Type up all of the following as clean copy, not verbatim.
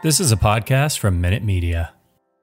This is a podcast from Minute Media.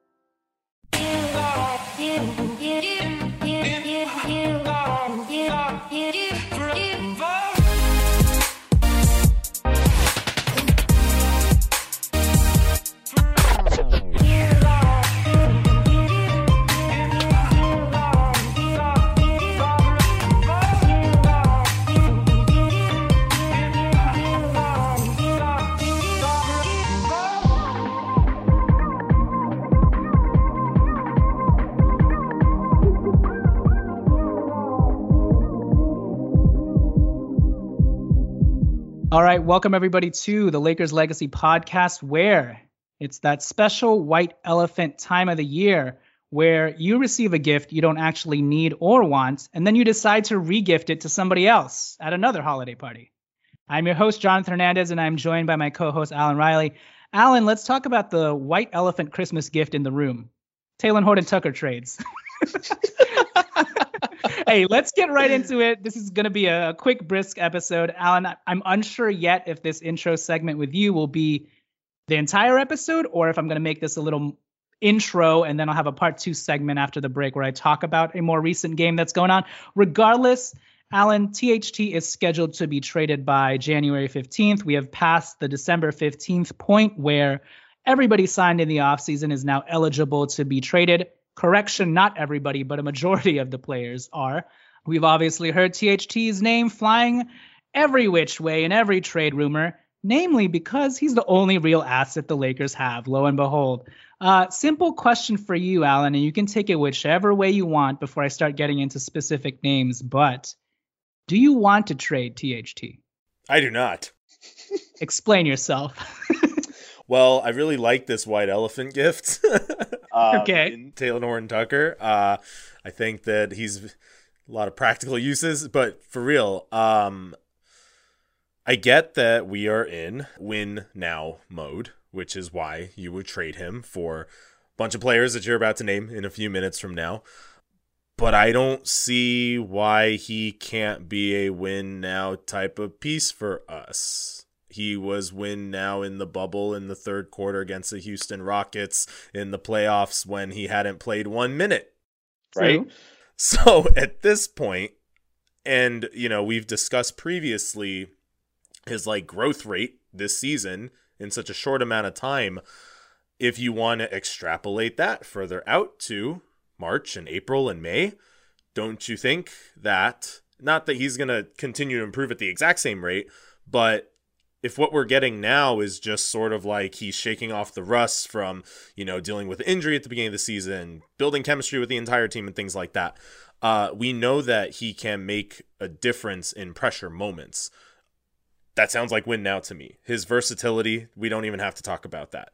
All right, welcome everybody to the Lakers Legacy Podcast, where it's that special white elephant time of the year where you receive a gift you don't actually need or want, and then you decide to re-gift it to somebody else at another holiday party. I'm your host, Jonathan Hernandez, and I'm joined by my co-host, Alan Riley. Alan, let's talk about the white elephant Christmas gift in the room. Talen Horton-Tucker trades. Hey, let's get right into it. This is going to be a quick, brisk episode. Alan, I'm unsure yet if this intro segment with you will be the entire episode or if I'm going to make this a little intro and then I'll have a part 2 segment after the break where I talk about a more recent game that's going on. Regardless, Alan, THT is scheduled to be traded by January 15th. We have passed the December 15th point where everybody signed in the offseason is now eligible to be traded. Correction, not everybody, but a majority of the players are. We've obviously heard THT's name flying every which way in every trade rumor, namely because he's the only real asset the Lakers have, lo and behold. Simple question for you, Alan, and you can take it whichever way you want before I start getting into specific names, but do you want to trade THT? I do not. Explain yourself. Well, I really like this white elephant gift. Okay. In Talen Horton-Tucker. I think that he's a lot of practical uses, but for real, I get that we are in win now mode, which is why you would trade him for a bunch of players that you're about to name in a few minutes from now. But I don't see why he can't be a win now type of piece for us. He was win now in the bubble in the third quarter against the Houston Rockets in the playoffs when he hadn't played 1 minute. Right? True. So at this point, and we've discussed previously his growth rate this season in such a short amount of time. If you want to extrapolate that further out to March and April and May, don't you think that, not that he's going to continue to improve at the exact same rate, but if what we're getting now is just sort of like he's shaking off the rust from, dealing with injury at the beginning of the season, building chemistry with the entire team and things like that, we know that he can make a difference in pressure moments. That sounds like win now to me. His versatility, we don't even have to talk about that.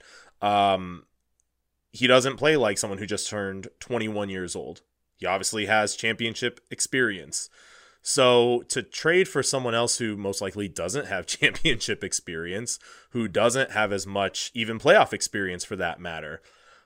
He doesn't play like someone who just turned 21 years old. He obviously has championship experience. So to trade for someone else who most likely doesn't have championship experience, who doesn't have as much even playoff experience for that matter.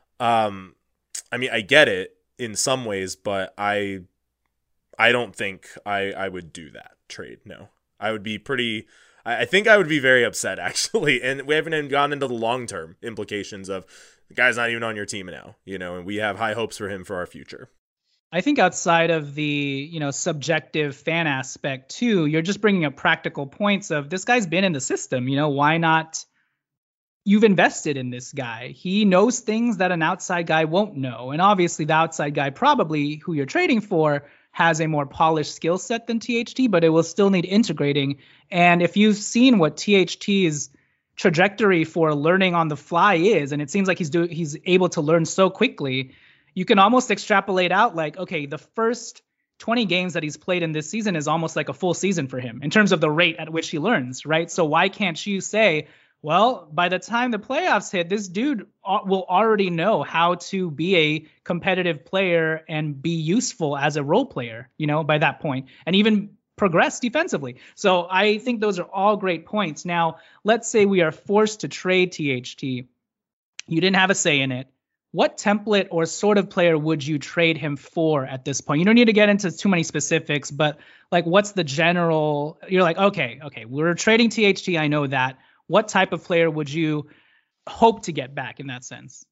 I get it in some ways, but I don't think I would do that trade. No, I would be I think I would be very upset actually. And we haven't even gone into the long-term implications of the guy's not even on your team now, and we have high hopes for him for our future. I think outside of the, subjective fan aspect too, you're just bringing up practical points of this guy's been in the system. Why not? You've invested in this guy. He knows things that an outside guy won't know. And obviously the outside guy probably who you're trading for has a more polished skill set than THT, but it will still need integrating. And if you've seen what THT's trajectory for learning on the fly is, and it seems like he's able to learn so quickly, you can almost extrapolate out okay, the first 20 games that he's played in this season is almost like a full season for him in terms of the rate at which he learns, right? So why can't you say, well, by the time the playoffs hit, this dude will already know how to be a competitive player and be useful as a role player, by that point, and even progress defensively. So I think those are all great points. Now, let's say we are forced to trade THT. You didn't have a say in it. What template or sort of player would you trade him for at this point? You don't need to get into too many specifics, but what's the general, you're okay, we're trading THT. I know that. What type of player would you hope to get back in that sense?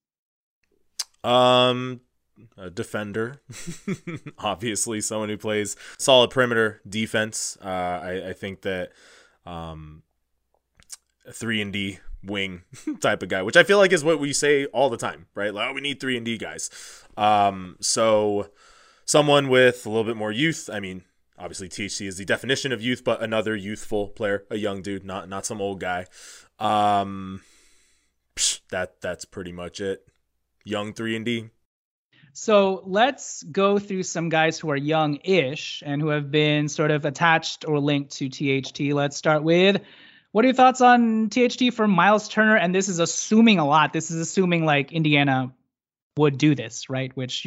A defender, obviously someone who plays solid perimeter defense. I think that a 3-and-D wing type of guy, which I feel like is what we say all the time, right? Like, oh, we need 3-and-D guys. So someone with a little bit more youth. I mean, obviously THT is the definition of youth, but another youthful player, a young dude, not some old guy. That's pretty much it. Young 3-and-D. So let's go through some guys who are young-ish and who have been sort of attached or linked to THT. Let's start with, what are your thoughts on THT for Miles Turner? And this is assuming a lot. This is assuming like Indiana would do this, right? Which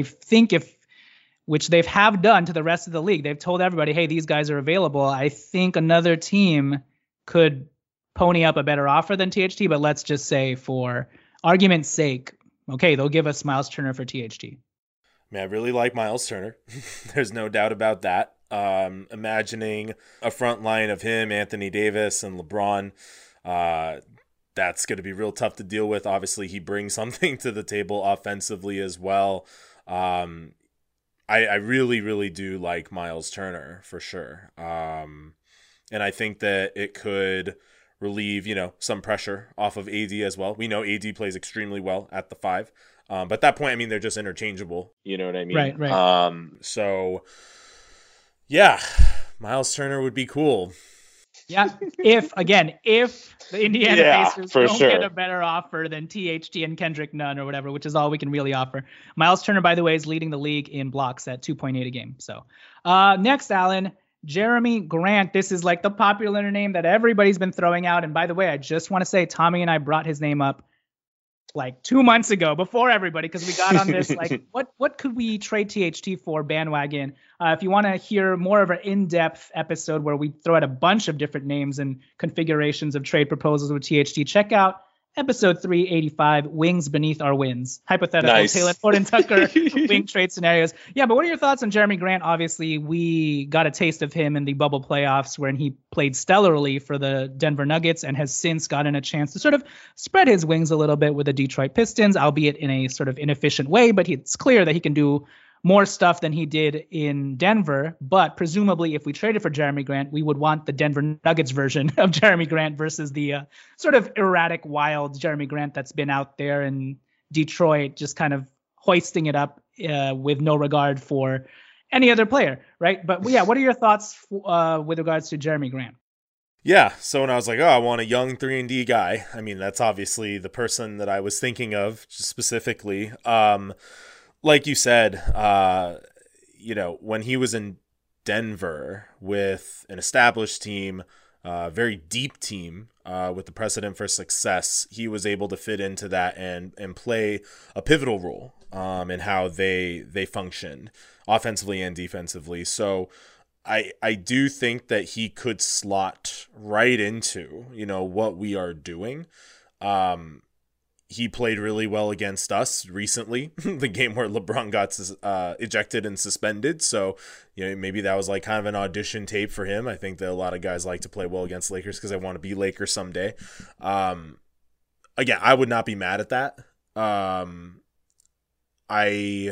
they've have done to the rest of the league. They've told everybody, hey, these guys are available. I think another team could pony up a better offer than THT, but let's just say for argument's sake, okay, they'll give us Miles Turner for THT. Man, I really like Miles Turner. There's no doubt about that. Imagining a front line of him, Anthony Davis, and LeBron, that's going to be real tough to deal with. Obviously, he brings something to the table offensively as well. I really, really do like Miles Turner for sure. And I think that it could relieve, some pressure off of AD as well. We know AD plays extremely well at the 5. But at that point, I mean, they're just interchangeable. You know what I mean? Right. So, yeah, Miles Turner would be cool. Yeah, if the Indiana Pacers don't get a better offer than THT and Kendrick Nunn or whatever, which is all we can really offer. Miles Turner, by the way, is leading the league in blocks at 2.8 a game. So next, Alan, Jeremy Grant. This is like the popular name that everybody's been throwing out. And by the way, I just want to say Tommy and I brought his name up like 2 months ago before everybody, because we got on this like what could we trade THT for bandwagon. If you want to hear more of an in-depth episode where we throw out a bunch of different names and configurations of trade proposals with THT, check out episode 385, Wings Beneath Our Wins. Hypothetical Taylor Horton Tucker wing trade scenarios. Yeah, but what are your thoughts on Jeremy Grant? Obviously, we got a taste of him in the bubble playoffs when he played stellarly for the Denver Nuggets and has since gotten a chance to sort of spread his wings a little bit with the Detroit Pistons, albeit in a sort of inefficient way, but it's clear that he can do more stuff than he did in Denver. But presumably, if we traded for Jeremy Grant, we would want the Denver Nuggets version of Jeremy Grant versus the sort of erratic, wild Jeremy Grant that's been out there in Detroit, just kind of hoisting it up with no regard for any other player, right? But yeah, what are your thoughts with regards to Jeremy Grant? Yeah, so when I was like, oh, I want a young 3-and-D guy, I mean, that's obviously the person that I was thinking of specifically. Like you said, when he was in Denver with an established team, very deep team, with the precedent for success, he was able to fit into that and play a pivotal role in how they functioned offensively and defensively. So I do think that he could slot right into, what we are doing. He played really well against us recently, the game where LeBron got ejected and suspended. So, maybe that was like kind of an audition tape for him. I think that a lot of guys like to play well against Lakers because they want to be Lakers someday. Again, I would not be mad at that. I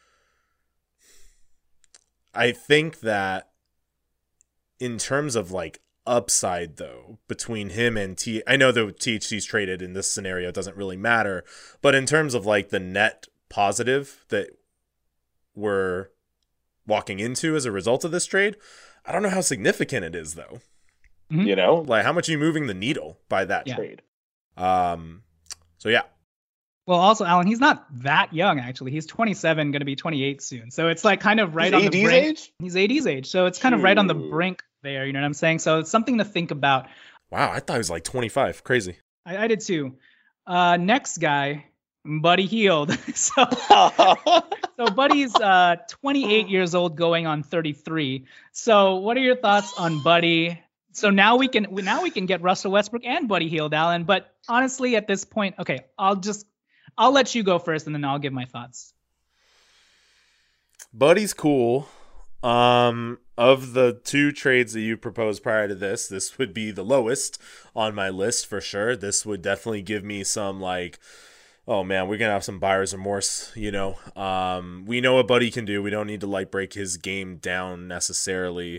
think that in terms of like upside though between him and I know that THC's traded in this scenario, it doesn't really matter, but in terms of like the net positive that we're walking into as a result of this trade, I don't know how significant it is though. Mm-hmm. Like how much are you moving the needle by that trade? So yeah. Well, also, Alan, he's not that young, actually. He's 27, going to be 28 soon. So it's like kind of right on the brink. Age? He's AD's age. So it's kind of right on the brink there. You know what I'm saying? So it's something to think about. Wow, I thought he was like 25. Crazy. I did too. Next guy, Buddy Hield. So Buddy's 28 years old going on 33. So what are your thoughts on Buddy? So now we can get Russell Westbrook and Buddy Hield, Alan. But honestly, at this point, okay, I'll let you go first, and then I'll give my thoughts. Buddy's cool. of the two trades that you proposed prior to this would be the lowest on my list for sure. This would definitely give me some like, oh man, we're gonna have some buyer's remorse. We know what Buddy can do. We don't need to like break his game down necessarily.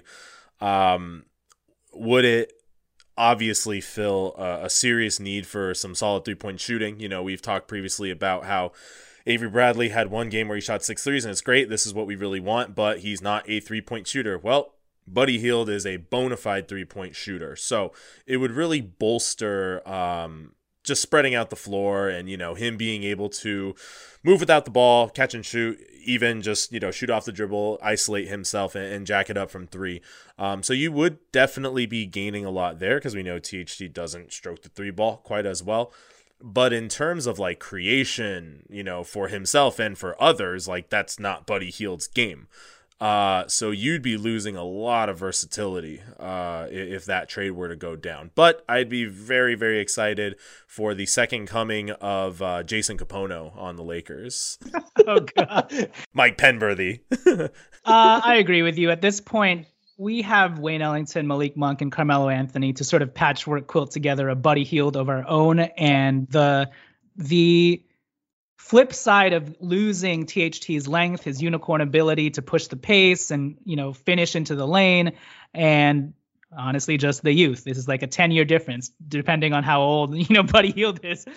Would it obviously fill a serious need for some solid 3-point shooting? We've talked previously about how Avery Bradley had one game where he shot 6 threes, and it's great. This is what we really want, but he's not a 3-point shooter. Well, Buddy Hield is a bona fide 3-point shooter. So it would really bolster just spreading out the floor and, him being able to move without the ball, catch and shoot, even just, shoot off the dribble, isolate himself and jack it up from 3. So you would definitely be gaining a lot there because we know THT doesn't stroke the 3 ball quite as well. But in terms of like creation, for himself and for others, like that's not Buddy Hield's game. So you'd be losing a lot of versatility if that trade were to go down. But I'd be very, very excited for the second coming of Jason Kapono on the Lakers. Oh, God. Mike Penberthy. I agree with you. At this point, we have Wayne Ellington, Malik Monk, and Carmelo Anthony to sort of patchwork quilt together a Buddy Hield of our own. And the flip side of losing THT's length, his unicorn ability to push the pace and, finish into the lane, and honestly, just the youth. This is like a 10-year difference, depending on how old, Buddy Hield is.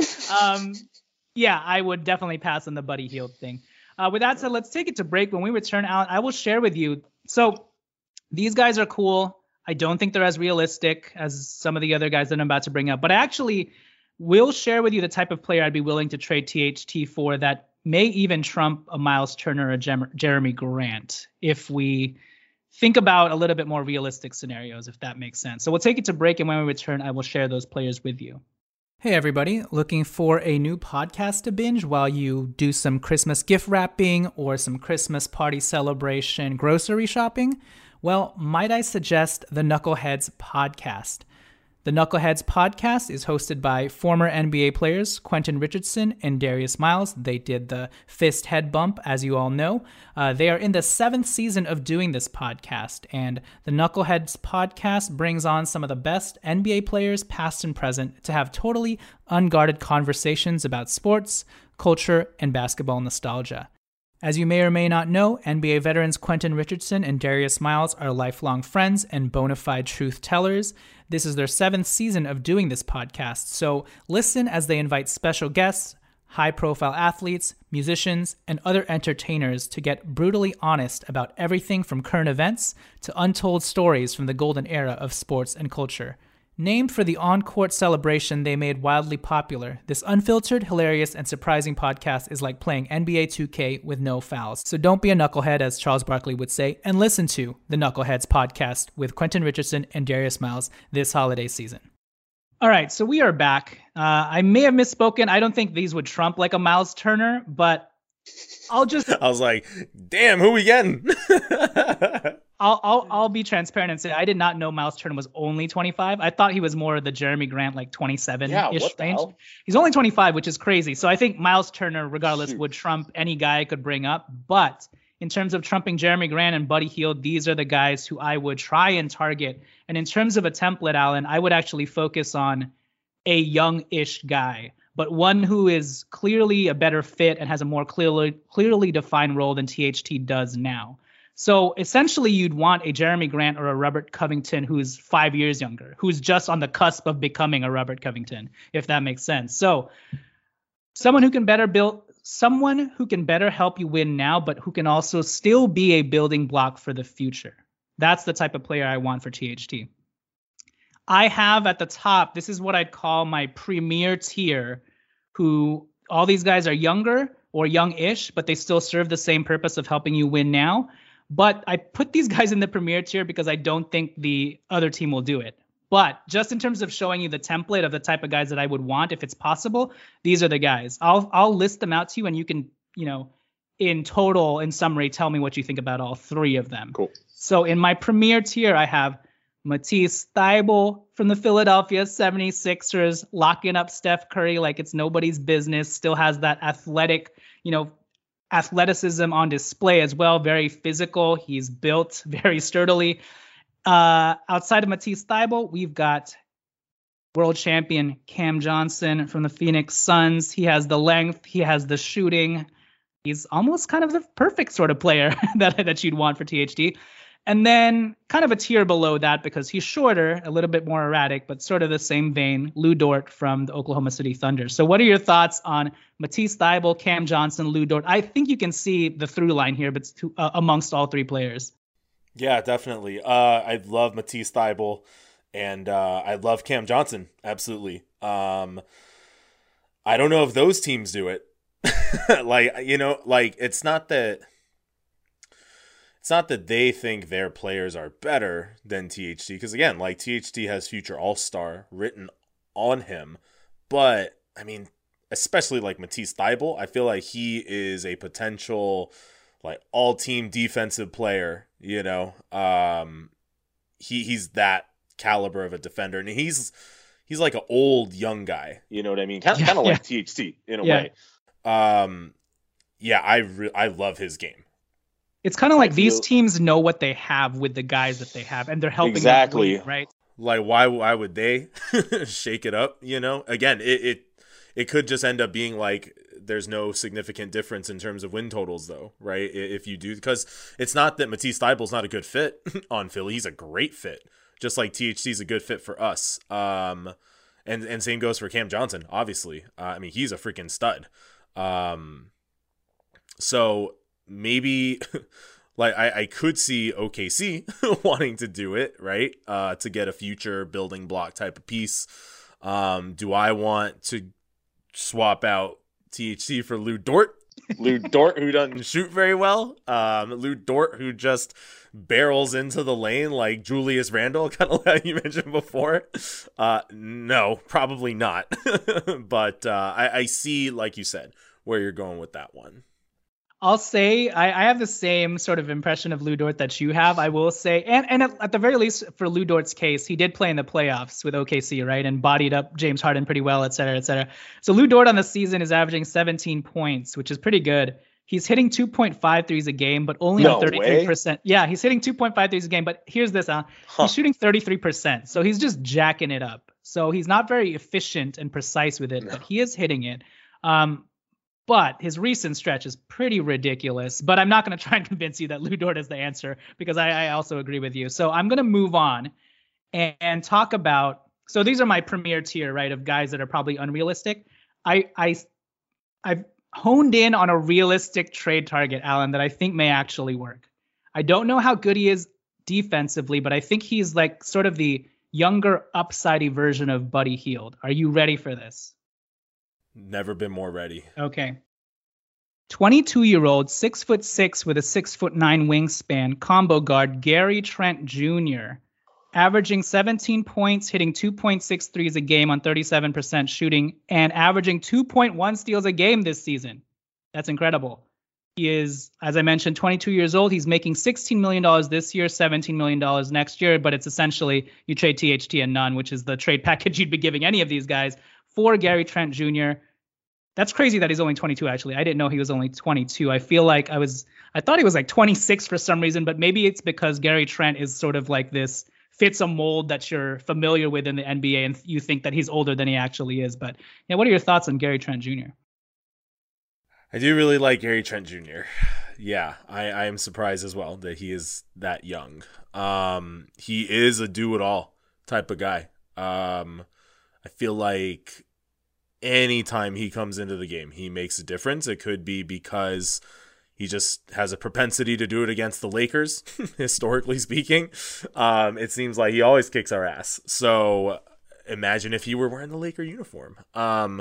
Yeah, I would definitely pass on the Buddy Hield thing. With that said, let's take it to break. When we return out, I will share with you. So these guys are cool. I don't think they're as realistic as some of the other guys that I'm about to bring up, but I actually will share with you the type of player I'd be willing to trade THT for that may even trump a Miles Turner or Jeremy Grant if we think about a little bit more realistic scenarios, if that makes sense. So we'll take it to break, and when we return, I will share those players with you. Hey everybody, looking for a new podcast to binge while you do some Christmas gift wrapping or some Christmas party celebration grocery shopping? Well, might I suggest the Knuckleheads Podcast. The Knuckleheads Podcast is hosted by former NBA players Quentin Richardson and Darius Miles. They did the fist head bump, as you all know. They are in the 7th season of doing this podcast, and the Knuckleheads Podcast brings on some of the best NBA players, past and present, to have totally unguarded conversations about sports, culture, and basketball nostalgia. As you may or may not know, NBA veterans Quentin Richardson and Darius Miles are lifelong friends and bona fide truth tellers. This is their 7th season of doing this podcast, so listen as they invite special guests, high-profile athletes, musicians, and other entertainers to get brutally honest about everything from current events to untold stories from the golden era of sports and culture. Named for the on-court celebration they made wildly popular, this unfiltered, hilarious, and surprising podcast is like playing NBA 2K with no fouls. So don't be a knucklehead, as Charles Barkley would say, and listen to the Knuckleheads Podcast with Quentin Richardson and Darius Miles this holiday season. All right, so we are back. I may have misspoken. I don't think these would trump like a Miles Turner, but I was like, damn, who we getting? I'll be transparent and say I did not know Miles Turner was only 25. I thought he was more of the Jeremy Grant, like 27-ish range. He's only 25, which is crazy. So I think Miles Turner, regardless, would trump any guy I could bring up. But in terms of trumping Jeremy Grant and Buddy Hield, these are the guys who I would try and target. And in terms of a template, Alan, I would actually focus on a young-ish guy, but one who is clearly a better fit and has a more clearly defined role than THT does now. So essentially, you'd want a Jeremy Grant or a Robert Covington who's 5 years younger, who's just on the cusp of becoming a Robert Covington, if that makes sense. So someone who can better help you win now, but who can also still be a building block for the future. That's the type of player I want for THT. I have at the top, this is what I'd call my premier tier, who all these guys are younger or young-ish, but they still serve the same purpose of helping you win now. But I put these guys in the premier tier because I don't think the other team will do it. But just in terms of showing you the template of the type of guys that I would want, if it's possible, these are the guys. I'll list them out to you, and you can, in total, in summary, tell me what you think about all three of them. Cool. So in my premier tier, I have Matisse Thybulle from the Philadelphia 76ers, locking up Steph Curry like it's nobody's business, still has that athletic, athleticism on display as well. Very physical. He's built very sturdily. Outside of Matisse Thybulle, we've got world champion Cam Johnson from the Phoenix Suns. He has the length. He has the shooting. He's almost kind of the perfect sort of player that you'd want for THT. And then kind of a tier below that, because he's shorter, a little bit more erratic, but sort of the same vein, Lu Dort from the Oklahoma City Thunder. So what are your thoughts on Matisse Thybulle, Cam Johnson, Lu Dort? I think you can see the through line here, but amongst all three players. Yeah, definitely. I love Matisse Thybulle, and I love Cam Johnson. Absolutely. I don't know if those teams do it. It's not that they think their players are better than THT, because again, like, THT has future all-star written on him, but I mean, especially like Matisse Thybulle, I feel like he is a potential like all-team defensive player. He's that caliber of a defender, and he's like an old young guy. You know what I mean? Kind of like THT in a way. I love his game. It's kind of like these teams know what they have with the guys that they have, and they're helping exactly them win, right? Like, why would they shake it up? Again, it could just end up being like there's no significant difference in terms of win totals, though, right? If you do, because it's not that Matisse Thybulle's not a good fit on Philly; he's a great fit, just like THC's a good fit for us. And same goes for Cam Johnson, obviously. I mean, he's a freaking stud. So maybe like I could see OKC wanting to do it, right? To get a future building block type of piece. Do I want to swap out THC for Lu Dort? Lu Dort, who doesn't shoot very well. Lu Dort, who just barrels into the lane like Julius Randle, kind of like you mentioned before. No, probably not. But I see, like you said, where you're going with that one. I'll say I have the same sort of impression of Lu Dort that you have. I will say, and at the very least for Lu Dort's case, he did play in the playoffs with OKC, right? And bodied up James Harden pretty well, et cetera, et cetera. So Lu Dort on the season is averaging 17 points, which is pretty good. He's hitting 2.5 threes a game, but only on 33%. Yeah, he's hitting 2.5 threes a game, but here's this, he's shooting 33%. So he's just jacking it up. So he's not very efficient and precise with it, but he is hitting it. But his recent stretch is pretty ridiculous. But I'm not going to try and convince you that Lu Dort is the answer, because I also agree with you. So I'm going to move on and talk about. So these are my premier tier, right, of guys that are probably unrealistic. I've honed in on a realistic trade target, Alan, that I think may actually work. I don't know how good he is defensively, but I think he's like sort of the younger, upsidey version of Buddy Hield. Are you ready for this? Never been more ready. Okay. 22-year-old, 6'6" with a 6'9" wingspan, combo guard Gary Trent Jr., averaging 17 points, hitting 2.6 threes a game on 37% shooting, and averaging 2.1 steals a game this season. That's incredible. He is, as I mentioned, 22 years old. He's making $16 million this year, $17 million next year, but it's essentially you trade THT and none, which is the trade package you'd be giving any of these guys for Gary Trent Jr. That's crazy that he's only 22, actually. I didn't know he was only 22. I feel like I thought he was like 26 for some reason, but maybe it's because Gary Trent is sort of like this, fits a mold that you're familiar with in the NBA, and you think that he's older than he actually is. But yeah, what are your thoughts on Gary Trent Jr.? I do really like Gary Trent Jr. Yeah, I am surprised as well that he is that young. He is a do-it-all type of guy. I feel like anytime he comes into the game, he makes a difference. It could be because he just has a propensity to do it against the Lakers, historically speaking. It seems like he always kicks our ass. So imagine if he were wearing the Laker uniform. I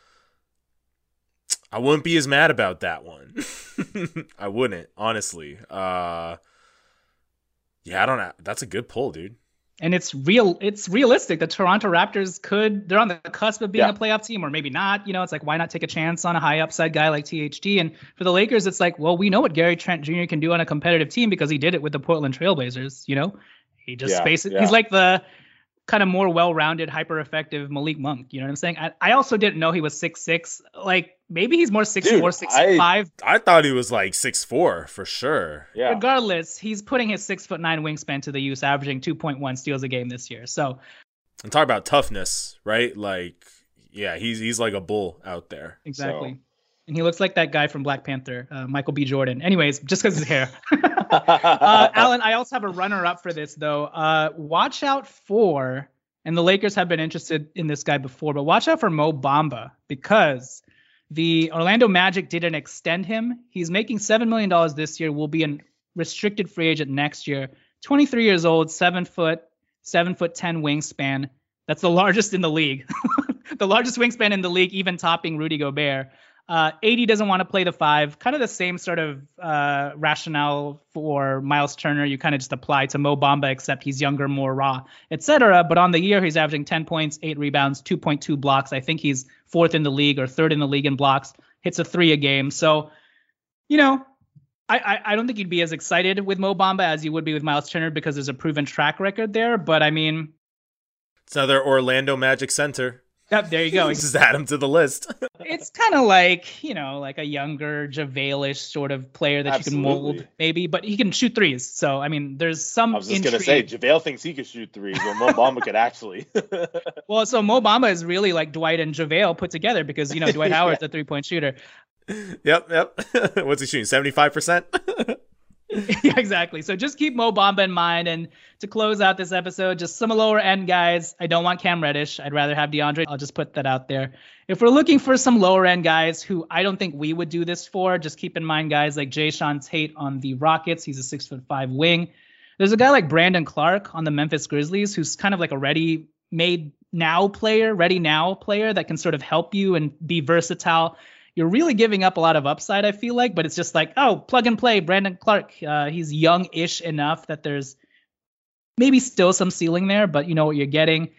wouldn't be as mad about that one. I wouldn't, honestly. Yeah, I don't know. That's a good pull, dude. And it's realistic. The Toronto Raptors they're on the cusp of being a playoff team, or maybe not. It's like, why not take a chance on a high upside guy like THT? And for the Lakers, it's like, well, we know what Gary Trent Jr. can do on a competitive team because he did it with the Portland Trailblazers. He just he's like the kind of more well-rounded, hyper-effective Malik Monk. You know what I'm saying? I also didn't know he was 6'6". Like, maybe he's more 6'4", 6'5". I thought he was like 6'4" for sure. Yeah. Regardless, he's putting his 6'9" wingspan to the use, averaging 2.1 steals a game this year. So, and talk about toughness, right? Like, yeah, he's like a bull out there. Exactly. So. And he looks like that guy from Black Panther, Michael B. Jordan. Anyways, just because his hair. Alan, I also have a runner-up for this, though. Watch out for, and the Lakers have been interested in this guy before, but watch out for Mo Bamba, because the Orlando Magic didn't extend him. He's making $7 million this year, will be a restricted free agent next year. 23 years old, 7 foot, 7'10" wingspan. That's the largest in the league. The largest wingspan in the league, even topping Rudy Gobert. 80 doesn't want to play the 5. Kind of the same sort of rationale for Miles Turner. You kind of just apply to Mo Bamba, except he's younger, more raw, etc. But on the year, he's averaging 10 points, 8 rebounds, 2.2 blocks. I think he's 4th in the league or 3rd in the league in blocks. Hits a 3 a game. So, you know, I don't think you'd be as excited with Mo Bamba as you would be with Miles Turner, because there's a proven track record there. But I mean, it's another Orlando Magic center. Yep, there you go. Just add him to the list. It's kind of like, you know, like a younger JaVale-ish sort of player that Absolutely. you can mold, maybe, but he can shoot threes. So, I mean, there's some I was just going to say, JaVale thinks he could shoot threes, but Mo Bamba could actually. Well, so Mo Bamba is really like Dwight and JaVale put together, because, you know, Dwight Howard's a 3-point shooter. Yep. What's he shooting? 75%? Yeah, exactly. So just keep Mo Bamba in mind. And to close out this episode, just some lower end guys. I don't want Cam Reddish. I'd rather have DeAndre. I'll just put that out there. If we're looking for some lower end guys who I don't think we would do this for, just keep in mind guys like Jayshawn Tate on the Rockets. He's a 6'5" wing. There's a guy like Brandon Clark on the Memphis Grizzlies, who's kind of like a ready now player that can sort of help you and be versatile. You're really giving up a lot of upside, I feel like, but it's just like, oh, plug and play, Brandon Clark. He's young-ish enough that there's maybe still some ceiling there, but you know what you're getting.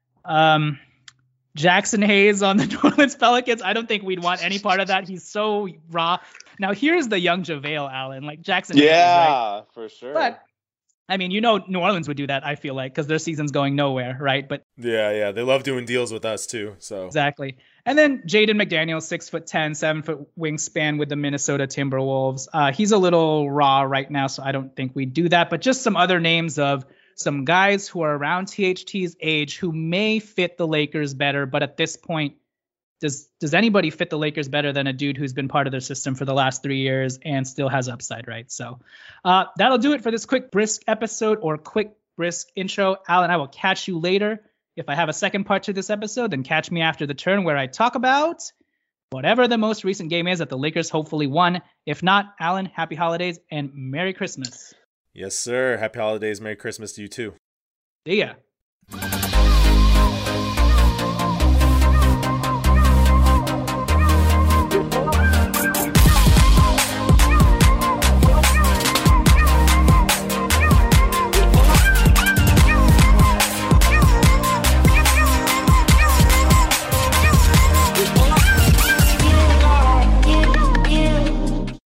Jackson Hayes on the New Orleans Pelicans. I don't think we'd want any part of that. He's so raw. Now, here's the young JaVale, Allen, like Jackson Hayes. Right? For sure. But, I mean, you know, New Orleans would do that, I feel like, because their season's going nowhere, right? But yeah, they love doing deals with us too. So exactly. And then Jaden McDaniels, 6'10", 7-foot wingspan with the Minnesota Timberwolves. He's a little raw right now, so I don't think we do that. But just some other names of some guys who are around THT's age who may fit the Lakers better. But at this point, does anybody fit the Lakers better than a dude who's been part of their system for the last 3 years and still has upside, right? So that'll do it for this quick brisk episode, or quick brisk intro. Alan, I will catch you later. If I have a second part to this episode, then catch me after the turn, where I talk about whatever the most recent game is that the Lakers hopefully won. If not, Alan, happy holidays and Merry Christmas. Yes, sir. Happy holidays. Merry Christmas to you too. See ya.